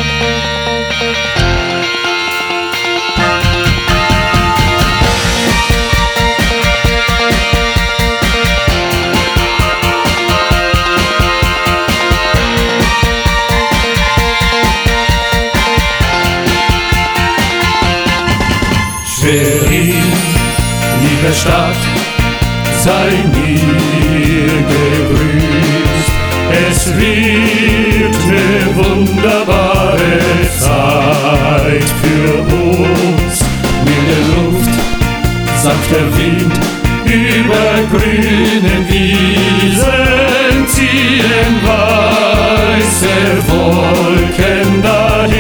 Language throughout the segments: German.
Schwerin, liebe Stadt, sei mir gegrüßt. Es wird eine wunderbare Zeit für uns. Milde Luft, sanfter Wind, über grünen Wiesen ziehen weiße Wolken dahin.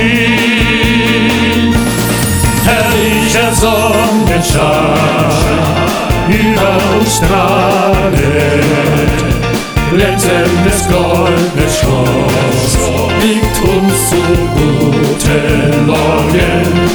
Herrlicher Sonnenschein über uns strahlet, glänzendes goldenes Schloss liegt uns zu guten Morgen.